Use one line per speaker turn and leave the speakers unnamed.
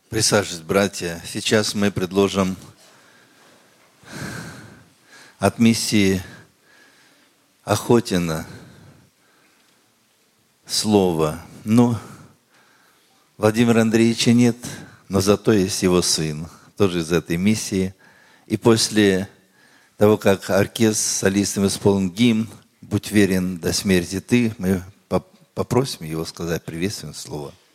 Присаживайтесь, братья. Сейчас мы предложим от миссии Охотина слово. Владимира Андреевича нет, но зато есть его сын, тоже из этой миссии. И после того, как оркестр с солистом исполнил гимн «Будь верен до смерти ты», мы попросим его сказать приветственное слово.